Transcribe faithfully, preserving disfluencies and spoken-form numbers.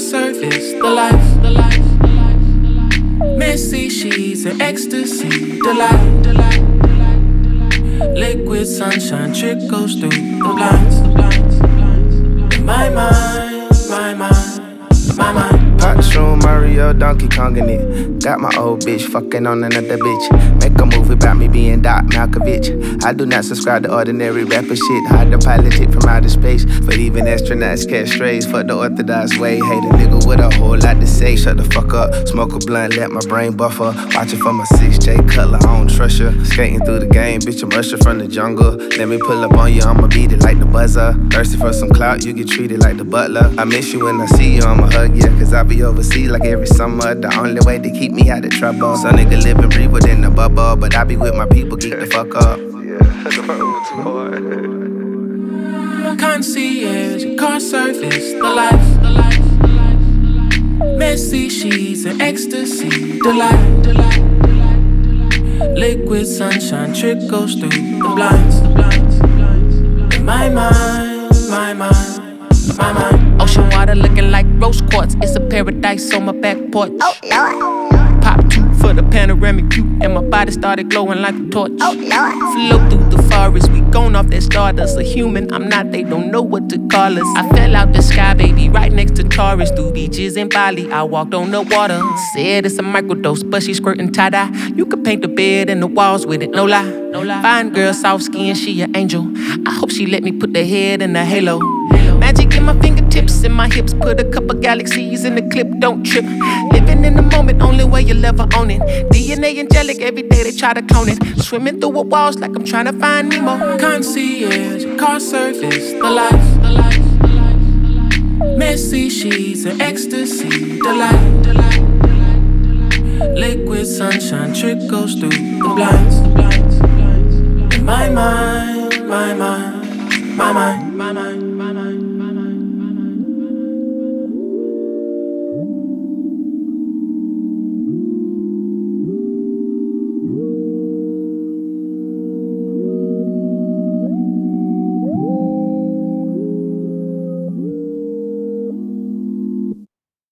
surface, the life. Messy sheets and ecstasy, delight. Liquid sunshine trickles through the blinds. In my mind, my mind, my mind. Pop shroom, Mario, Donkey Kong in it. Got my old bitch fucking on another bitch. Make a movie about me being Doc Malkovich. I do not subscribe to ordinary rapper shit. Hard to pilot it from outer space. But even astronauts catch strays. Fuck the orthodox way. Hate a nigga with a whole lot to say. Shut the fuck up. Smoke a blunt, let my brain buffer. Watching for my six J Cutler, I don't trust ya. Skating through the game, bitch, I'm Usher from the jungle. Let me pull up on you, I'ma beat it like the buzzer. Thirsty for some clout, you get treated like the butler. I miss you when I see you, I'ma hug ya. Cause I be overseas like every summer. The only way to keep me out of trouble. Some nigga live and breathe within the bubble. But I be with my people, geek the fuck up. Yeah, too hard. Concierge, car surface, the life. Messy sheets and ecstasy, delight. Liquid sunshine trickles through the blinds. In my mind, my mind, my mind. Ocean water looking like rose quartz. It's a paradise on my back porch. Oh, Lord. Pop two for the panoramic view, and my body started glowing like a torch. Oh, Lord. Flow through the forest, we gone off that stardust. A human, I'm not, they don't know what to call us. I fell out the sky, baby, right next to Taurus. Through beaches in Bali, I walked on the water. Said it's a microdose, but she squirting tie-dye. You could paint the bed and the walls with it, no lie. No lie. Fine girl, soft skin, she an angel. I hope she let me put the head in the halo. Magic in my fingertips and my hips. Put a couple galaxies in the clip, don't trip. Living in the moment, only way you'll ever own it. D N A angelic, every day they try to clone it. Swimming through a walls like I'm trying to find Nemo. Concierge, car surface, the life. Messy sheets and ecstasy, delight. Liquid sunshine trickles through the blinds. In my mind, my mind, my mind, my mind.